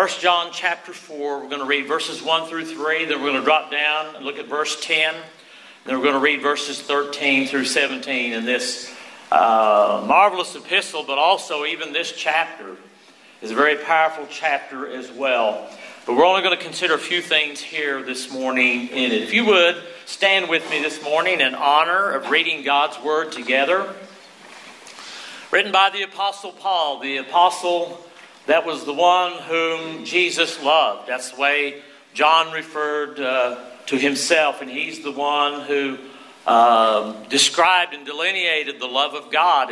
1 John chapter 4, we're going to read verses 1 through 3, then we're going to drop down and look at verse 10, then we're going to read verses 13 through 17 in this marvelous epistle, but also even this chapter is a very powerful chapter as well. But we're only going to consider a few things here this morning in it. If you would, stand with me this morning in honor of reading God's Word together. Written by the Apostle Paul, the apostle that was the one whom Jesus loved. That's the way John referred to himself, and he's the one who described and delineated the love of God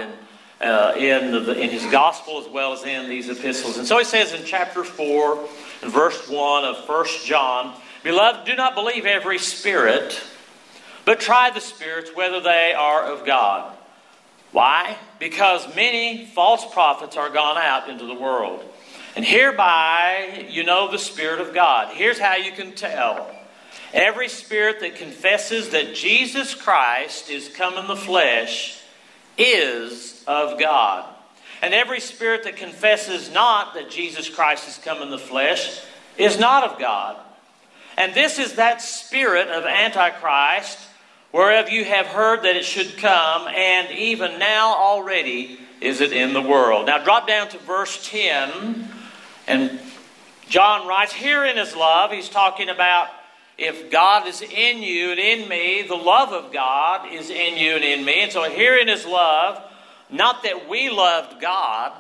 in his gospel as well as in these epistles. And so he says in chapter 4, in verse 1 of 1 John, "Beloved, do not believe every spirit, but try the spirits whether they are of God." Why? Because many false prophets are gone out into the world. And hereby you know the Spirit of God. Here's how you can tell. Every spirit that confesses that Jesus Christ is come in the flesh is of God. And every spirit that confesses not that Jesus Christ has come in the flesh is not of God. And this is that spirit of Antichrist, whereof you have heard that it should come, and even now already is it in the world. Now drop down to verse 10, and John writes, "Herein is love." He's talking about if God is in you and in me, the love of God is in you and in me. And so herein is love, not that we loved God,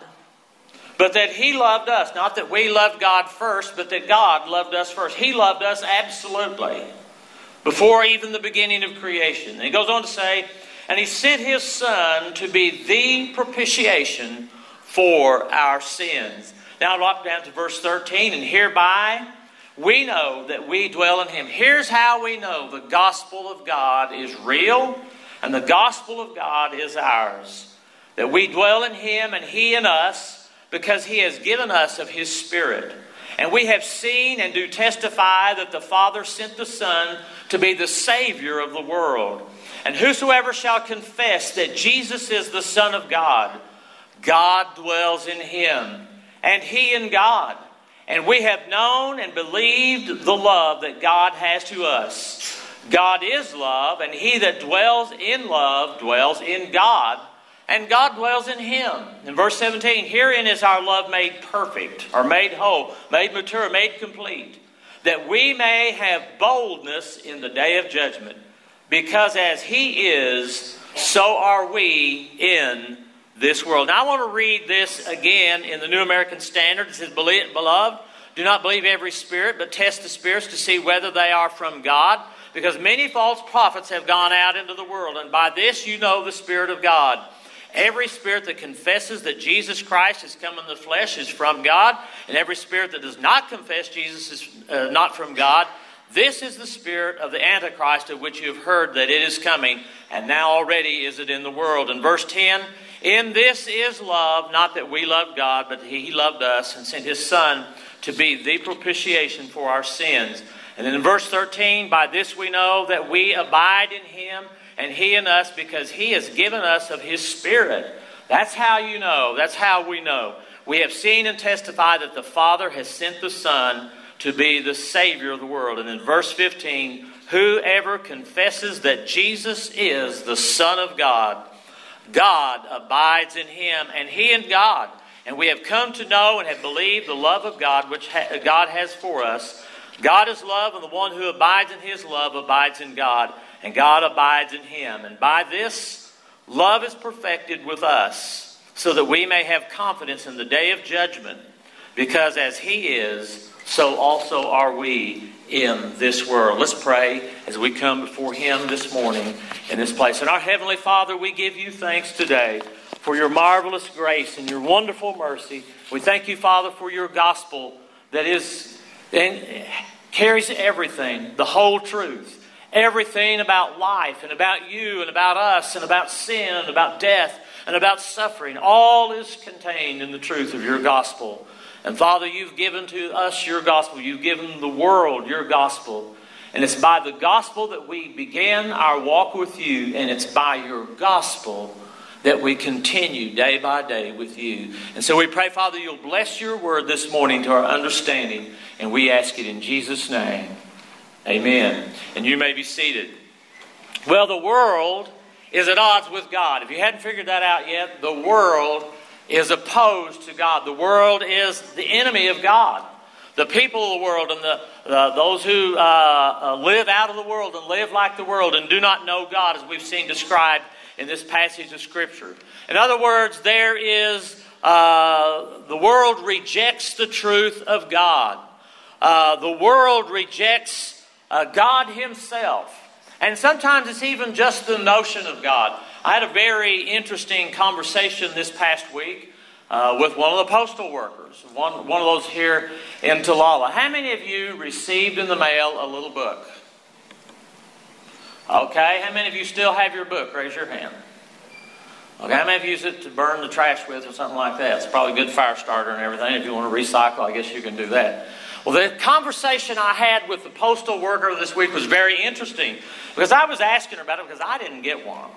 but that He loved us. Not that we loved God first, but that God loved us first. He loved us absolutely, before even the beginning of creation. And he goes on to say, "And He sent His Son to be the propitiation for our sins." Now drop down to verse 13. "And hereby we know that we dwell in Him." Here's how we know the gospel of God is real and the gospel of God is ours. That we dwell in Him and He in us, because He has given us of His Spirit. And we have seen and do testify that the Father sent the Son to be the Savior of the world. And whosoever shall confess that Jesus is the Son of God, God dwells in Him, and He in God. And we have known and believed the love that God has to us. God is love, and he that dwells in love dwells in God, and God dwells in him. In verse 17, "Herein is our love made perfect," or made whole, made mature, made complete, "that we may have boldness in the day of judgment. Because as He is, so are we in this world." Now I want to read this again in the New American Standard. It says, "Beloved, do not believe every spirit, but test the spirits to see whether they are from God. Because many false prophets have gone out into the world. And by this you know the Spirit of God. Every spirit that confesses that Jesus Christ has come in the flesh is from God. And every spirit that does not confess Jesus is not from God. This is the spirit of the Antichrist, of which you have heard that it is coming, and now already is it in the world." In verse 10, "In this is love, not that we loved God, but He loved us and sent His Son to be the propitiation for our sins." And then in verse 13, "By this we know that we abide in Him and He in us, because He has given us of His Spirit." That's how you know. That's how we know. "We have seen and testified that the Father has sent the Son to be the Savior of the world." And in verse 15, "Whoever confesses that Jesus is the Son of God, God abides in Him and He in God. And we have come to know and have believed the love of God which God has for us. God is love, and the one who abides in His love abides in God, and God abides in him. And by this, love is perfected with us, so that we may have confidence in the day of judgment. Because as He is, so also are we in this world." Let's pray as we come before Him this morning in this place. And our Heavenly Father, we give You thanks today for Your marvelous grace and Your wonderful mercy. We thank You, Father, for Your gospel that is and carries everything, the whole truth, everything about life and about You and about us and about sin and about death and about suffering. All is contained in the truth of Your gospel. And Father, You've given to us Your gospel. You've given the world Your gospel. And it's by the gospel that we begin our walk with You. And it's by Your gospel that we continue day by day with you. And so we pray, Father, you'll bless your word this morning to our understanding. And we ask it in Jesus' name. Amen. And you may be seated. Well, the world is at odds with God. If you hadn't figured that out yet, the world is opposed to God. The world is the enemy of God. The people of the world and those who live out of the world and live like the world and do not know God, as we've seen described in this passage of Scripture. In other words, there is the world rejects the truth of God. The world rejects God Himself. And sometimes it's even just the notion of God. I had a very interesting conversation this past week with one of the postal workers, one of those here in Talala. How many of you received in the mail a little book? Okay, how many of you still have your book? Raise your hand. Okay, how many of you use it to burn the trash with or something like that? It's probably a good fire starter and everything. If you want to recycle, I guess you can do that. Well, the conversation I had with the postal worker this week was very interesting because I was asking her about it because I didn't get one.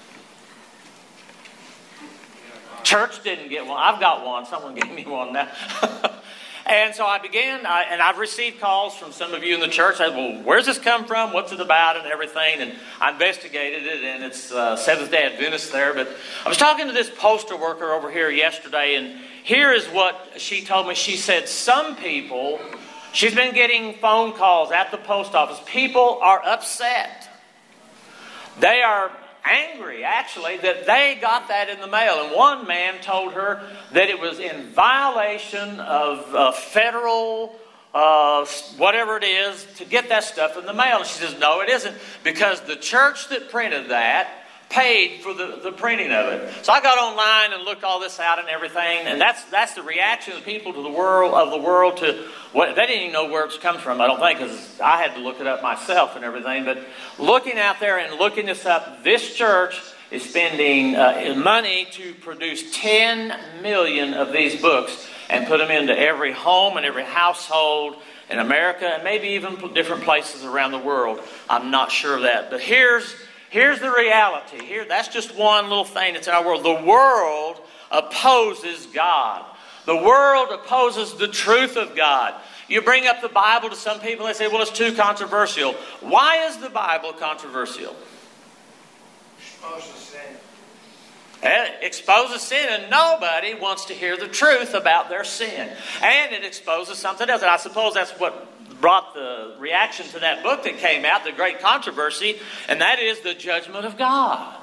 Church didn't get one. I've got one. Someone gave me one now. And so I began, and I've received calls from some of you in the church. I said, well, where's this come from? What's it about? And everything. And I investigated it, and it's Seventh-day Adventist there. But I was talking to this postal worker over here yesterday, and here is what she told me. She said some people, she's been getting phone calls at the post office. People are upset. They are angry, actually, that they got that in the mail. And one man told her that it was in violation of federal, whatever it is, to get that stuff in the mail. And she says, no, it isn't, because the church that printed that paid for the printing of it. So I got online and looked all this out and everything, and that's the reaction of the people to the world to what they didn't even know where it's come from. I don't think, because I had to look it up myself and everything. But looking out there and looking this up, this church is spending money to produce 10 million of these books and put them into every home and every household in America and maybe even different places around the world. I'm not sure of that, but here's the reality. That's just one little thing that's in our world. The world opposes God. The world opposes the truth of God. You bring up the Bible to some people and they say, well, it's too controversial. Why is the Bible controversial? Exposes sin. It exposes sin, and nobody wants to hear the truth about their sin. And it exposes something else. And I suppose that's what brought the reaction to that book that came out, the great controversy, and that is the judgment of God.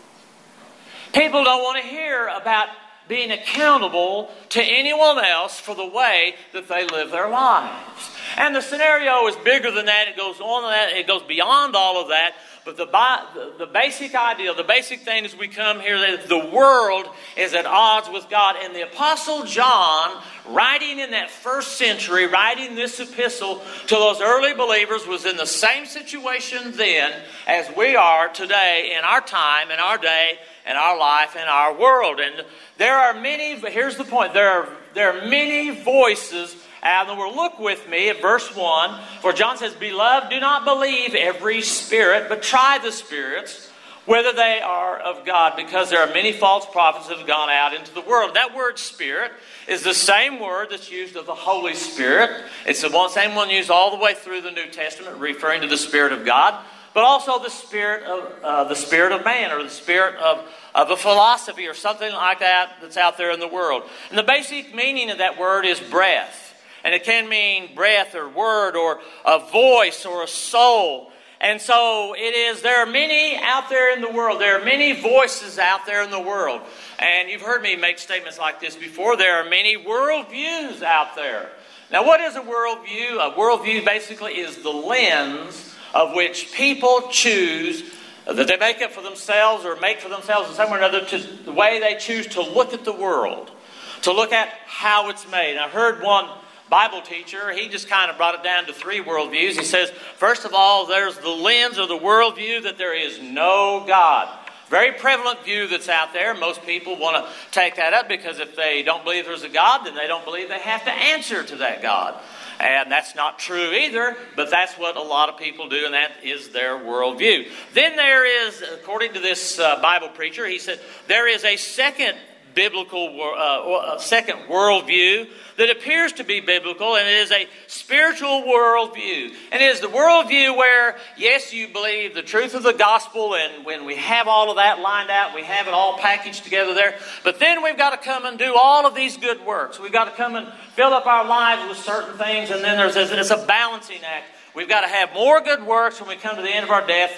People don't want to hear about being accountable to anyone else for the way that they live their lives. And the scenario is bigger than that. It goes on that. It goes beyond all of that. But the basic idea, the basic thing as we come here, that the world is at odds with God. And the Apostle John, writing in that first century, writing this epistle to those early believers, was in the same situation then as we are today in our time, in our day, in our life, in our world. And there are many, here's the point, there are many voices out in the world. Look with me at verse 1. For John says, Beloved, do not believe every spirit, but try the spirits, whether they are of God, because there are many false prophets that have gone out into the world. That word spirit is the same word that's used of the Holy Spirit. It's the same one used all the way through the New Testament, referring to the Spirit of God, but also the spirit of man, or the spirit of a philosophy or something like that that's out there in the world. And the basic meaning of that word is breath. And it can mean breath or word or a voice or a soul. And so it is, there are many out there in the world. There are many voices out there in the world. And you've heard me make statements like this before. There are many worldviews out there. Now, what is a worldview? A worldview basically is the lens of which people choose, that they make up for themselves or make for themselves in some way or another, to the way they choose to look at the world, to look at how it's made. And I heard one Bible teacher, he just kind of brought it down to 3 worldviews. He says, first of all, there's the lens or the worldview that there is no God. Very prevalent view that's out there. Most people want to take that up because if they don't believe there's a God, then they don't believe they have to answer to that God. And that's not true either, but that's what a lot of people do, and that is their worldview. Then there is, according to this Bible preacher, he said, there is a second second worldview that appears to be biblical, and it is a spiritual worldview. And it is the worldview where, yes, you believe the truth of the gospel, and when we have all of that lined out, we have it all packaged together there. But then we've got to come and do all of these good works. We've got to come and fill up our lives with certain things, and then it's a balancing act. We've got to have more good works when we come to the end of our death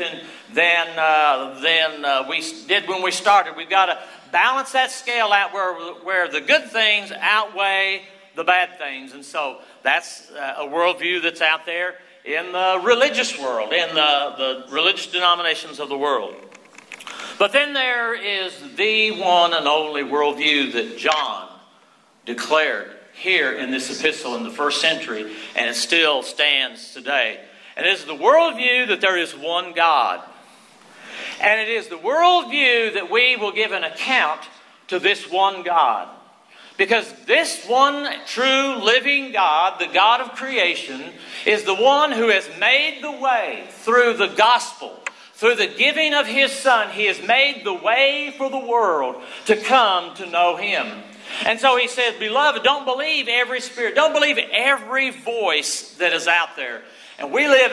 than we did when we started. We've got to balance that scale out where the good things outweigh the bad things. And so that's a worldview that's out there in the religious world, in the religious denominations of the world. But then there is the one and only worldview that John declared here in this epistle in the first century, and it still stands today. And it is the worldview that there is one God. And it is the worldview that we will give an account to this one God. Because this one true living God, the God of creation, is the one who has made the way through the gospel. Through the giving of His Son, He has made the way for the world to come to know Him. And so He says, beloved, don't believe every spirit. Don't believe every voice that is out there. And we live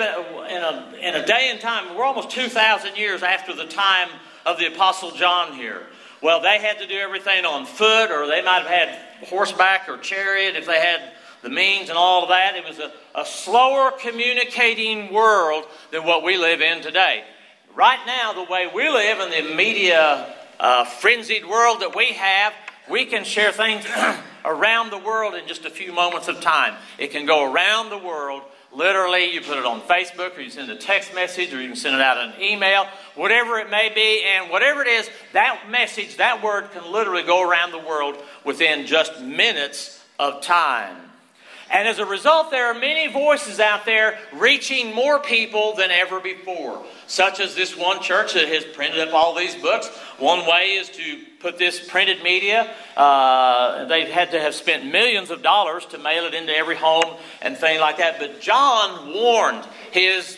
in a day and time, we're almost 2,000 years after the time of the Apostle John here. Well, they had to do everything on foot, or they might have had horseback or chariot if they had the means and all of that. It was a slower communicating world than what we live in today. Right now, the way we live in the media frenzied world that we have, we can share things around the world in just a few moments of time. It can go around the world. Literally, you put it on Facebook, or you send a text message, or you can send it out an email, whatever it may be. And whatever it is, that message, that word can literally go around the world within just minutes of time. And as a result, there are many voices out there reaching more people than ever before. Such as this one church that has printed up all these books. One way is to put this printed media. They've had to have spent millions of dollars to mail it into every home and things like that. But John warned his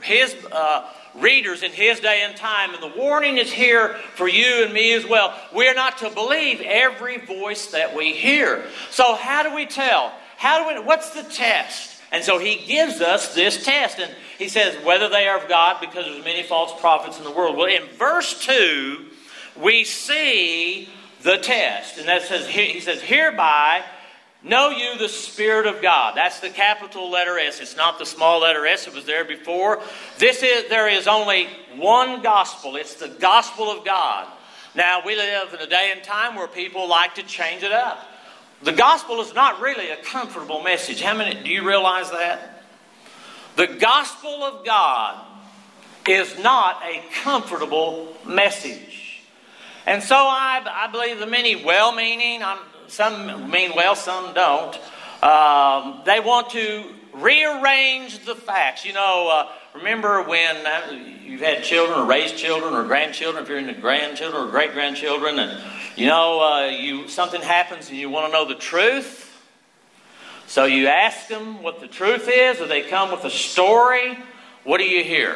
readers in his day and time, and the warning is here for you and me as well. We're not to believe every voice that we hear. So how do we tell? What's the test? And so he gives us this test. And he says, whether they are of God, because there's many false prophets in the world. Well, in verse 2, we see the test. And that says, he says, hereby know you the Spirit of God. That's the capital letter S. It's not the small letter S. It was there before. There is only one gospel. It's the gospel of God. Now, we live in a day and time where people like to change it up. The gospel is not really a comfortable message. Do you realize that? The gospel of God is not a comfortable message. And so I believe the many well-meaning, some mean well, some don't, they want to rearrange the facts. Remember when you've had children or raised children or grandchildren, if you're into grandchildren or great-grandchildren, and something happens and you want to know the truth. So you ask them what the truth is, or they come with a story. What do you hear?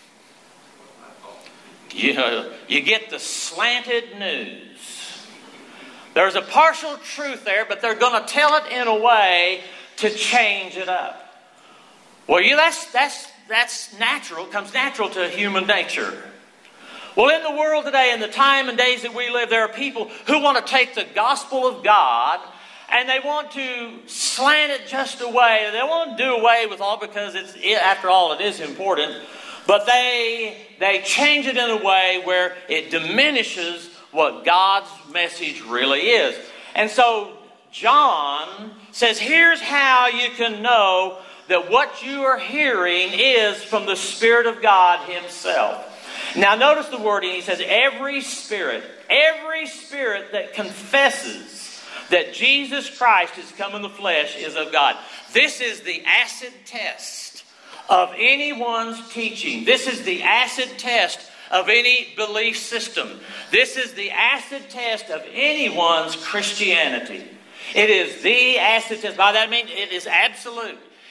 You get the slanted news. There's a partial truth there, but they're going to tell it in a way to change it up. Well, that's natural. It comes natural to human nature. Well, in the world today, in the time and days that we live, there are people who want to take the gospel of God and they want to slant it just away. They want to do away with all, because after all, it is important. But they change it in a way where it diminishes what God's message really is. And so John says, here's how you can know that what you are hearing is from the Spirit of God Himself. Now notice the wording. He says, every spirit that confesses that Jesus Christ has come in the flesh is of God. This is the acid test of anyone's teaching. This is the acid test of any belief system. This is the acid test of anyone's Christianity. It is the acid test. By that I mean it is absolute.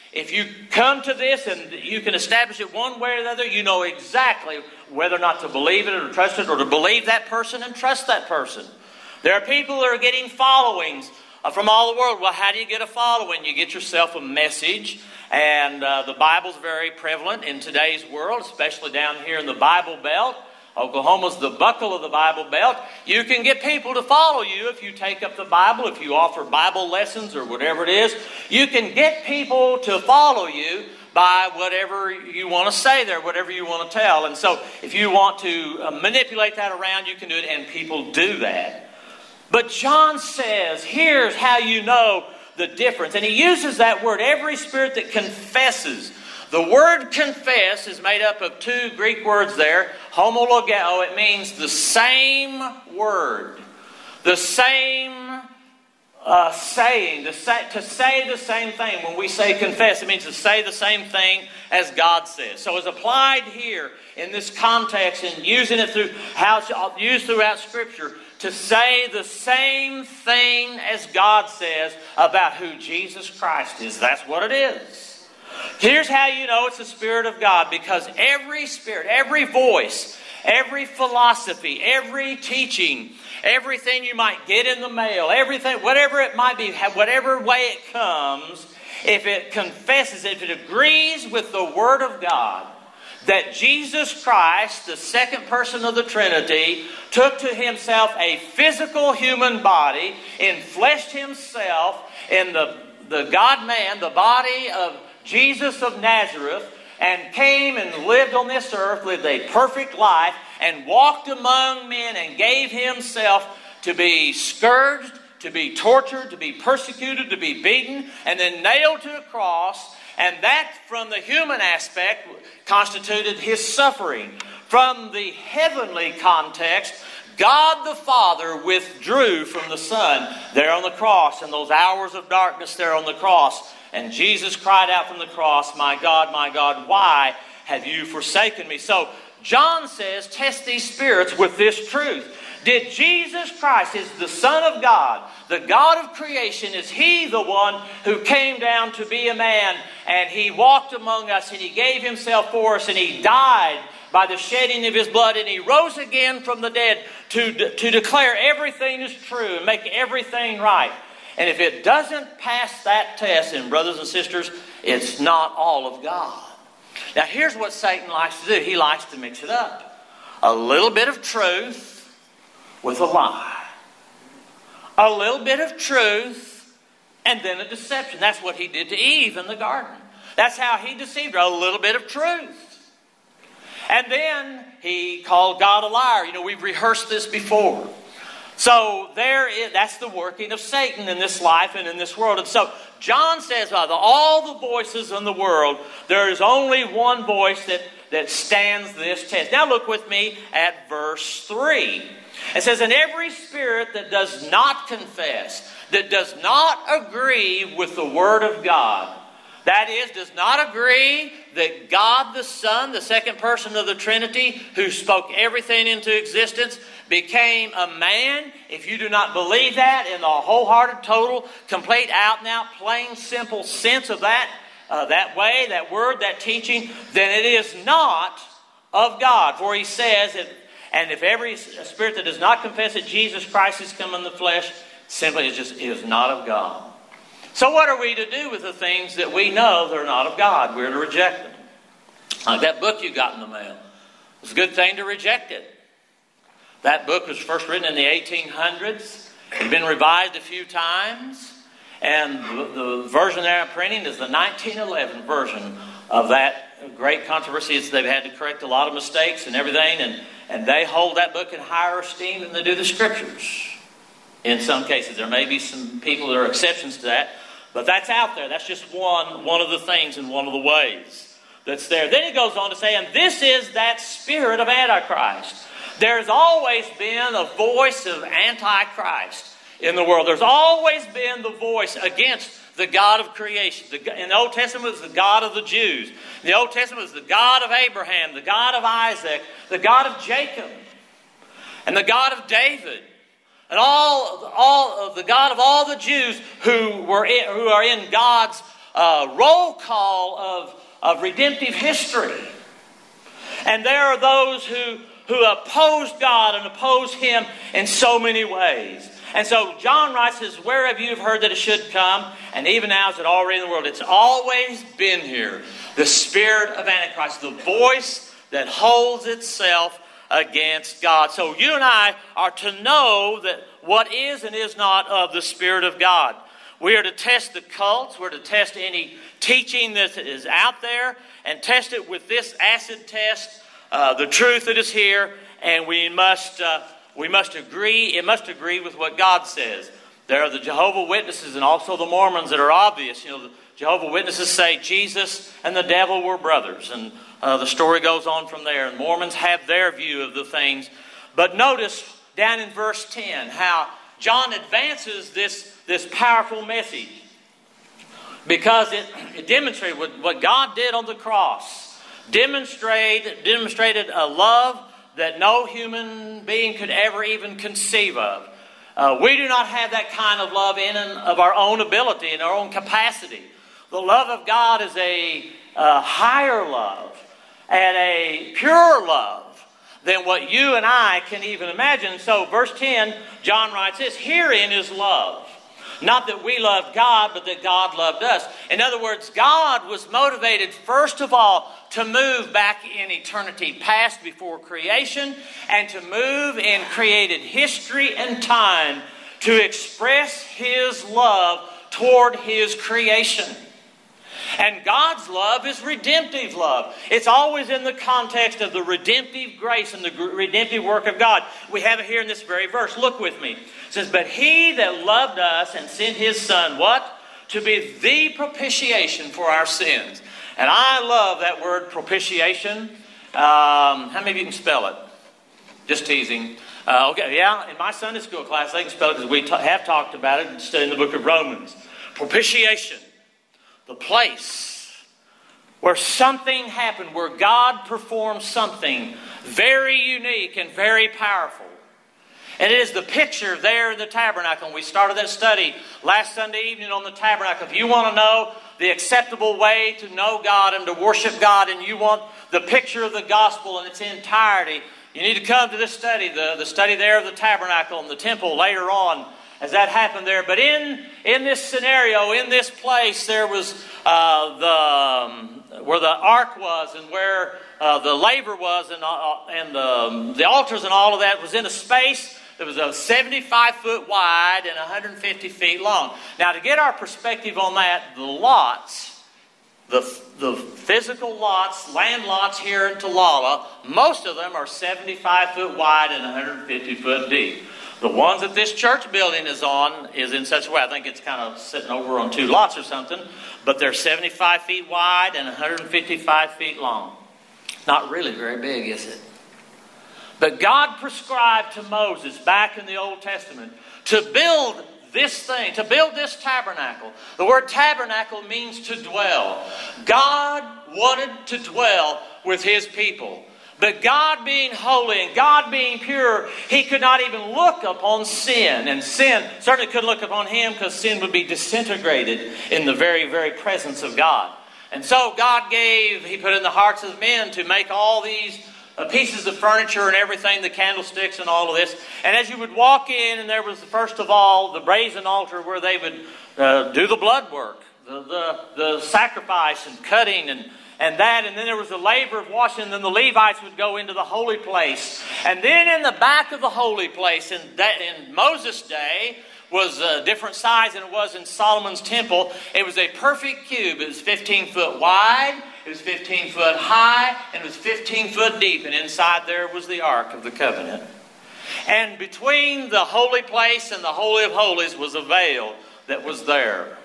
If you come to this and you can establish it one way or the other, you know exactly whether or not to believe it or trust it, or to believe that person and trust that person. There are people that are getting followings from all the world. Well, how do you get a following? You get yourself a message, and the Bible's very prevalent in today's world, especially down here in the Bible Belt. Oklahoma's the buckle of the Bible Belt. You can get people to follow you if you take up the Bible, if you offer Bible lessons or whatever it is. You can get people to follow you by whatever you want to say there, whatever you want to tell. And so if you want to manipulate that around, you can do it, and people do that. But John says, here's how you know the difference. And he uses that word, every spirit that confesses. The word confess is made up of two Greek words there, homologeo. It means the same word, the same saying, to say the same thing. When we say confess, it means to say the same thing as God says. So it's applied here in this context and using it through how it's used throughout Scripture, to say the same thing as God says about who Jesus Christ is. That's what it is. Here's how you know it's the Spirit of God, because every spirit, every voice, every philosophy, every teaching, everything you might get in the mail, everything, whatever it might be, whatever way it comes, if it confesses, if it agrees with the Word of God, that Jesus Christ, the second person of the Trinity, took to himself a physical human body, enfleshed himself in the God-man, the body of Jesus of Nazareth, and came and lived on this earth, lived a perfect life, and walked among men and gave himself to be scourged, to be tortured, to be persecuted, to be beaten, and then nailed to a cross. And that, from the human aspect, constituted his suffering. From the heavenly context, God the Father withdrew from the Son there on the cross, in those hours of darkness there on the cross. And Jesus cried out from the cross, my God, why have you forsaken me?" So John says, test these spirits with this truth. Did Jesus Christ, is the Son of God, the God of creation, is He the one who came down to be a man, and He walked among us, and He gave Himself for us, and He died by the shedding of His blood, and He rose again from the dead to declare everything is true and make everything right? And if it doesn't pass that test, then brothers and sisters, it's not all of God. Now here's what Satan likes to do. He likes to mix it up. A little bit of truth with a lie. A little bit of truth and then a deception. That's what he did to Eve in the garden. That's how he deceived her. A little bit of truth. And then he called God a liar. You know, we've rehearsed this before. So that's the working of Satan in this life and in this world. And so John says, out of all the voices in the world, there is only one voice that stands this test. Now look with me at verse 3. It says, "And every spirit that does not confess, that does not agree with the Word of God," that is, does not agree that God the Son, the second person of the Trinity, who spoke everything into existence, became a man. If you do not believe that in the wholehearted, total, complete, out and out, plain, simple sense of that way, that word, that teaching, then it is not of God. For he says, and if every spirit that does not confess that Jesus Christ has come in the flesh, simply is not of God. So what are we to do with the things that we know they're not of God? We're to reject them. Like that book you got in the mail. It's a good thing to reject it. That book was first written in the 1800s. It's been revised a few times. And the version they're printing is the 1911 version of that great controversy. They've had to correct a lot of mistakes and everything. And they hold that book in higher esteem than they do the Scriptures. In some cases. There may be some people that are exceptions to that. But that's out there. That's just one of the things and one of the ways that's there. Then he goes on to say, and this is that spirit of Antichrist. There's always been a voice of Antichrist in the world. There's always been the voice against the God of creation. In the Old Testament, it was the God of the Jews. In the Old Testament, it was the God of Abraham, the God of Isaac, the God of Jacob, and the God of David. And all of the God of all the Jews who are in God's roll call of redemptive history. And there are those who oppose God and oppose Him in so many ways. And so John writes, says, wherever you have heard that it should come, and even now is it already in the world. It's always been here. The spirit of Antichrist, the voice that holds itself against God. So you and I are to know that what is and is not of the Spirit of God. We are to test the cults. We're to test any teaching that is out there and test it with this acid test, the truth that is here, and we must agree. It must agree with what God says. There are the Jehovah's Witnesses and also the Mormons that are obvious. You know, the Jehovah's Witnesses say Jesus and the devil were brothers, and the story goes on from there. And Mormons have their view of the things. But notice down in verse 10 how John advances this powerful message, because it demonstrated what God did on the cross. Demonstrated a love that no human being could ever even conceive of. We do not have that kind of love in and of our own ability, in our own capacity. The love of God is a higher love and a pure love than what you and I can even imagine. So verse 10, John writes this, herein is love. Not that we loved God, but that God loved us. In other words, God was motivated, first of all, to move back in eternity past before creation, and to move in created history and time to express His love toward His creation. And God's love is redemptive love. It's always in the context of the redemptive grace and the redemptive work of God. We have it here in this very verse. Look with me. It says, but He that loved us and sent His Son, what? To be the propitiation for our sins. And I love that word propitiation. How many of you can spell it? Just teasing. Okay, yeah, in my Sunday school class, they can spell it because we have talked about it and studied in the book of Romans. Propitiation. The place where something happened, where God performed something very unique and very powerful. And it is the picture there in the tabernacle. And we started that study last Sunday evening on the tabernacle. If you want to know the acceptable way to know God and to worship God, and you want the picture of the gospel in its entirety, you need to come to this study, the study there of the tabernacle and the temple later on, as that happened there. But in this scenario, in this place, there was where the ark was, and where the laver was, and the altars and all of that was in a space that was 75 foot wide and 150 feet long. Now, to get our perspective on that, the lots, the physical lots, land lots here in Talala, most of them are 75 foot wide and 150 foot deep. The ones that this church building is on is in such a way, I think it's kind of sitting over on 2 lots or something, but they're 75 feet wide and 155 feet long. Not really very big, is it? But God prescribed to Moses back in the Old Testament to build this thing, to build this tabernacle. The word tabernacle means to dwell. God wanted to dwell with His people. But God being holy and God being pure, He could not even look upon sin. And sin certainly couldn't look upon Him, because sin would be disintegrated in the very, very presence of God. And so God He put in the hearts of men to make all these pieces of furniture and everything, the candlesticks and all of this. And as you would walk in, and there was, first of all, the brazen altar where they would do the blood work, the sacrifice and cutting and that, and then there was the laver of washing, and then the Levites would go into the holy place. And then in the back of the holy place, in Moses' day, was a different size than it was in Solomon's temple. It was a perfect cube. It was 15 foot wide, it was 15 foot high, and it was 15 foot deep. And inside there was the Ark of the Covenant. And between the holy place and the Holy of Holies was a veil that was there.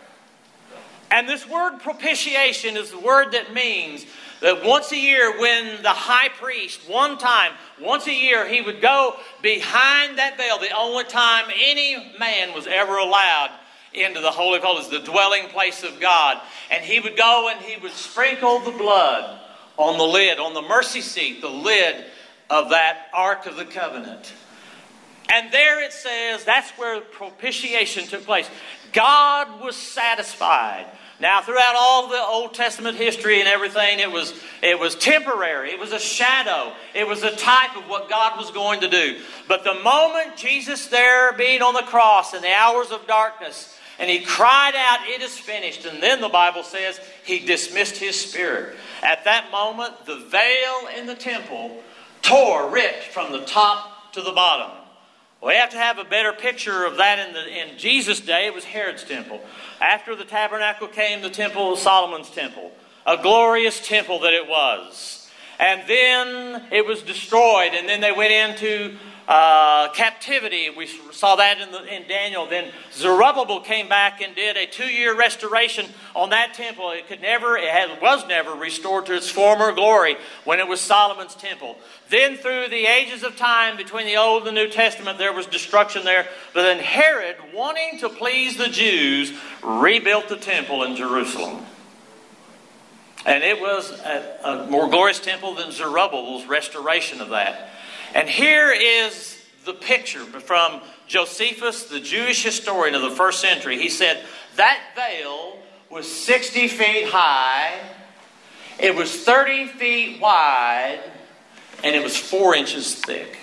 And this word propitiation is the word that means that once a year, when the high priest, once a year, he would go behind that veil, the only time any man was ever allowed into the Holy of Holies, the dwelling place of God. And he would go and he would sprinkle the blood on the lid, on the mercy seat, the lid of that Ark of the Covenant. And there it says, that's where propitiation took place. God was satisfied Now, throughout all the Old Testament history and everything, it was temporary. It was a shadow. It was a type of what God was going to do. But the moment Jesus there being on the cross in the hours of darkness, and He cried out, "It is finished." And then the Bible says He dismissed His spirit. At that moment, the veil in the temple ripped from the top to the bottom. We have to have a better picture of that in Jesus' day. It was Herod's temple. After the tabernacle came the temple of Solomon's temple. A glorious temple that it was. And then it was destroyed. And then they went into captivity. We saw that in Daniel. Then Zerubbabel came back and did a 2-year restoration on that temple. It was never restored to its former glory when it was Solomon's temple. Then through the ages of time between the Old and the New Testament, there was destruction there. But then Herod, wanting to please the Jews, rebuilt the temple in Jerusalem. And it was a more glorious temple than Zerubbabel's restoration of that. And here is the picture from Josephus, the Jewish historian of the first century. He said, that veil was 60 feet high, it was 30 feet wide, and it was 4 inches thick.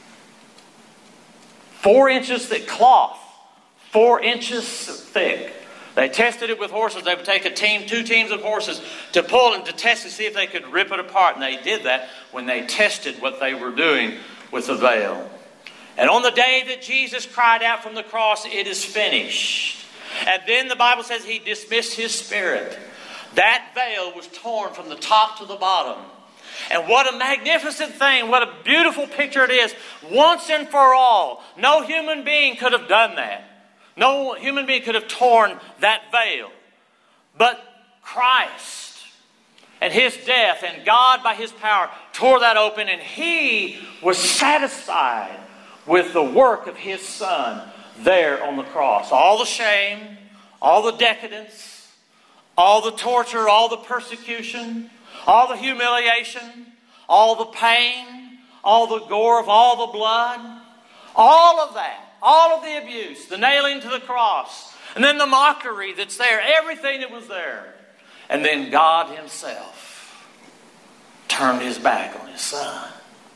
4 inches thick cloth. 4 inches thick. They tested it with horses. They would take 2 teams of horses to pull and to test to see if they could rip it apart. And they did that when they tested what they were doing with the veil. And on the day that Jesus cried out from the cross, "It is finished." And then the Bible says He dismissed His spirit. That veil was torn from the top to the bottom. And what a magnificent thing, what a beautiful picture it is. Once and for all, no human being could have done that. No human being could have torn that veil. But Christ and His death and God by His power tore that open, and He was satisfied with the work of His Son there on the cross. All the shame, all the decadence, all the torture, all the persecution, all the humiliation, all the pain, all the gore of all the blood, all of that. All of the abuse, the nailing to the cross, and then the mockery that's there, everything that was there. And then God Himself turned His back on His Son.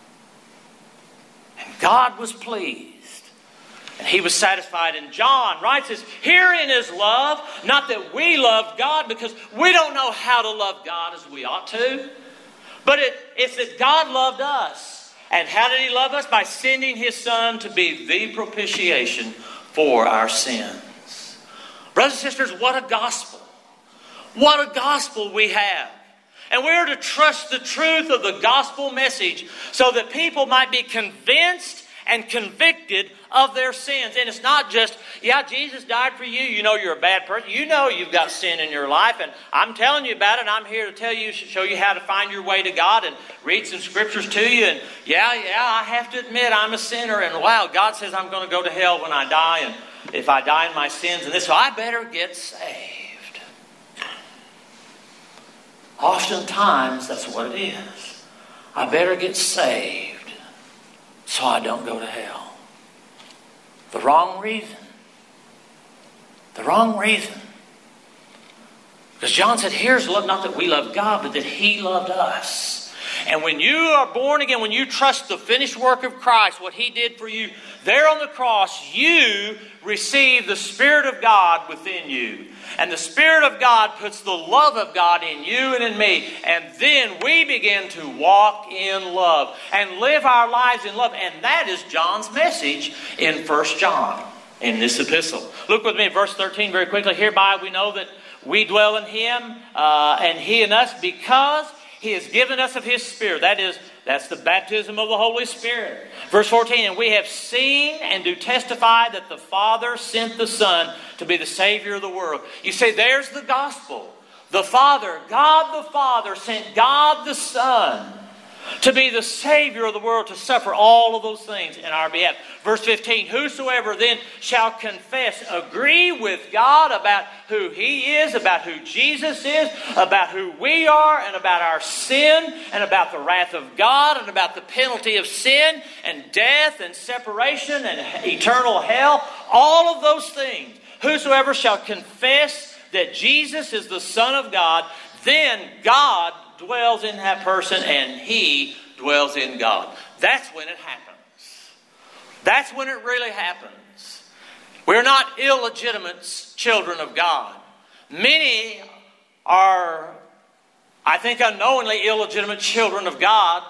And God was pleased. And He was satisfied. And John writes this, "Herein is love, not that we loved God," because we don't know how to love God as we ought to. But it's that God loved us. And how did He love us? By sending His Son to be the propitiation for our sins. Brothers and sisters, what a gospel. What a gospel we have. And we are to trust the truth of the gospel message so that people might be convinced and convicted of their sins. And it's not just, yeah, Jesus died for you. You know you're a bad person. You know you've got sin in your life. And I'm telling you about it. I'm here to show you how to find your way to God and read some scriptures to you. And yeah, I have to admit I'm a sinner. And wow, God says I'm going to go to hell when I die. And if I die in my sins and this, so I better get saved. Oftentimes, that's what it is. I better get saved so I don't go to hell. The wrong reason. The wrong reason. Because John said, here's love, not that we love God, but that He loved us. And when you are born again, when you trust the finished work of Christ, what He did for you, there on the cross, you receive the Spirit of God within you. And the Spirit of God puts the love of God in you and in me. And then we begin to walk in love and live our lives in love. And that is John's message in 1 John, in this epistle. Look with me at verse 13 very quickly. Hereby we know that we dwell in Him and He in us because He has given us of His Spirit. That's the baptism of the Holy Spirit. Verse 14, and we have seen and do testify that the Father sent the Son to be the Savior of the world. You say, there's the gospel. The Father, God the Father, sent God the Son to be the Savior of the world, to suffer all of those things in our behalf. Verse 15, whosoever then shall confess, agree with God about who He is, about who Jesus is, about who we are, and about our sin, and about the wrath of God, and about the penalty of sin, and death, and separation, and eternal hell, all of those things. Whosoever shall confess that Jesus is the Son of God, then God dwells in that person and he dwells in God. That's when it happens. That's when it really happens. We're not illegitimate children of God. Many are, I think, unknowingly illegitimate children of God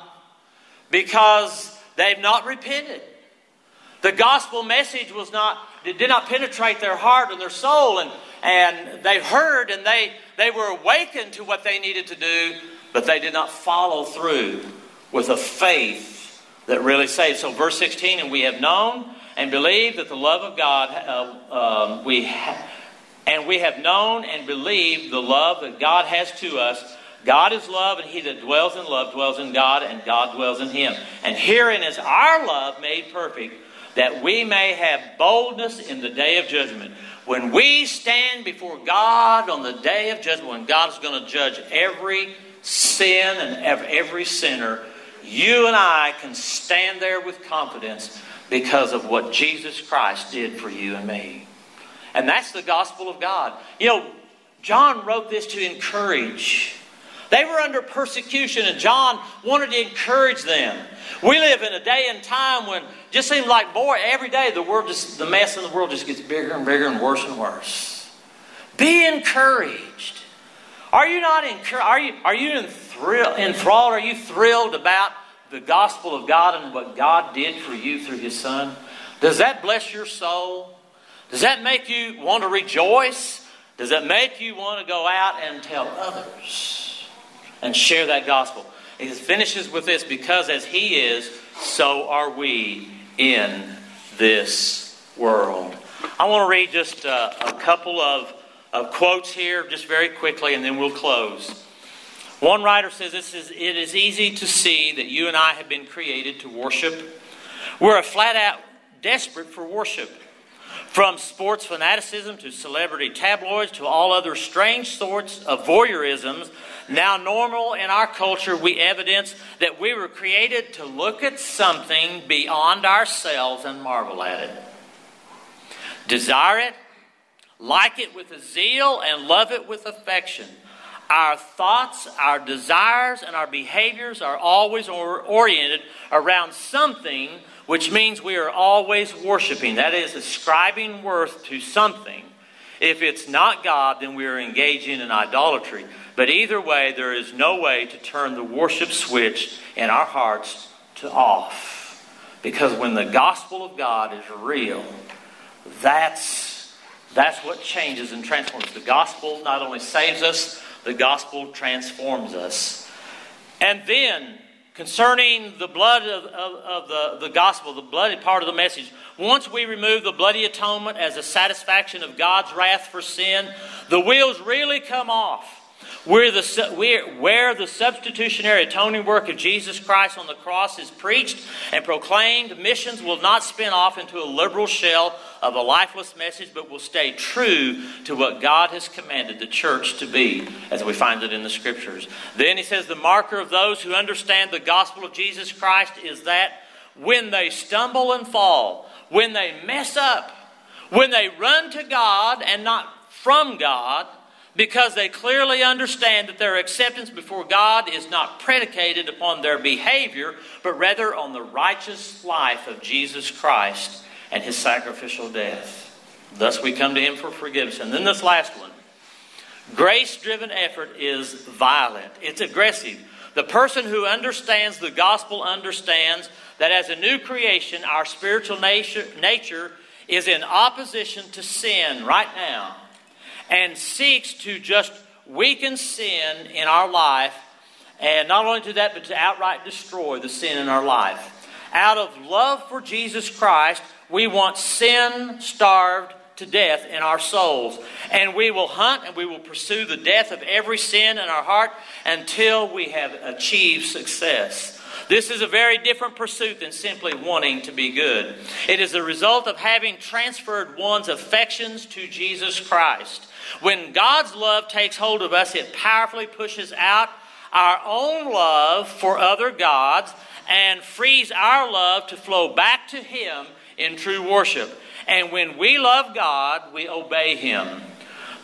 because they've not repented. The gospel message did not penetrate their heart and their soul, and they heard and they were awakened to what they needed to do, but they did not follow through with a faith that really saves. So verse 16, and we have known and believed that the love of God, we have known and believed the love that God has to us. God is love, and he that dwells in love dwells in God, and God dwells in him. And herein is our love made perfect, that we may have boldness in the day of judgment. When we stand before God on the day of judgment, when God is going to judge every sin and every sinner, you and I can stand there with confidence because of what Jesus Christ did for you and me. And that's the gospel of God. You know, John wrote this to encourage. They were under persecution, and John wanted to encourage them. We live in a day and time when it just seems like more every day the mess in the world just gets bigger and bigger and worse and worse. Be encouraged. Are you not encouraged? Are you enthralled? Are you thrilled about the gospel of God and what God did for you through his Son? Does that bless your soul? Does that make you want to rejoice? Does that make you want to go out and tell others and share that gospel? He finishes with this, because as he is, so are we in this world. I want to read just a couple of quotes here just very quickly, and then we'll close. One writer says, it is easy to see that you and I have been created to worship. We're flat out desperate for worship. From sports fanaticism to celebrity tabloids to all other strange sorts of voyeurisms, now normal in our culture, we evidence that we were created to look at something beyond ourselves and marvel at it. Desire it, like it with a zeal, and love it with affection. Our thoughts, our desires, and our behaviors are always oriented around something, which means we are always worshiping. That is, ascribing worth to something. If it's not God, then we are engaging in idolatry. But either way, there is no way to turn the worship switch in our hearts to off. Because when the gospel of God is real, that's what changes and transforms. The gospel not only saves us, the gospel transforms us. And then, concerning the blood of the gospel, the bloody part of the message, once we remove the bloody atonement as a satisfaction of God's wrath for sin, the wheels really come off. Where the substitutionary atoning work of Jesus Christ on the cross is preached and proclaimed, missions will not spin off into a liberal shell of a lifeless message, but will stay true to what God has commanded the church to be, as we find it in the Scriptures. Then he says, the marker of those who understand the gospel of Jesus Christ is that when they stumble and fall, when they mess up, when they run to God and not from God, because they clearly understand that their acceptance before God is not predicated upon their behavior, but rather on the righteous life of Jesus Christ and his sacrificial death. Thus we come to him for forgiveness. And then this last one. Grace-driven effort is violent. It's aggressive. The person who understands the gospel understands that as a new creation, our spiritual nature is in opposition to sin right now, and seeks to just weaken sin in our life, and not only to that, but to outright destroy the sin in our life. Out of love for Jesus Christ, we want sin starved to death in our souls. And we will hunt and we will pursue the death of every sin in our heart until we have achieved success. This is a very different pursuit than simply wanting to be good. It is the result of having transferred one's affections to Jesus Christ. When God's love takes hold of us, it powerfully pushes out our own love for other gods and frees our love to flow back to him in true worship. And when we love God, we obey him.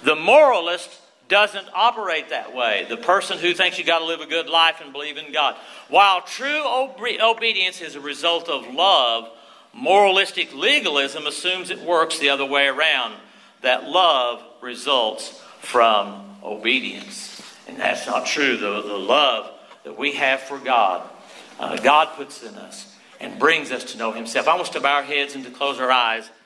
The moralist doesn't operate that way. The person who thinks you got to live a good life and believe in God. While true obedience is a result of love, moralistic legalism assumes it works the other way around, that love results from obedience. And that's not true. The love that we have for God, God puts in us and brings us to know Himself. I want us to bow our heads and to close our eyes.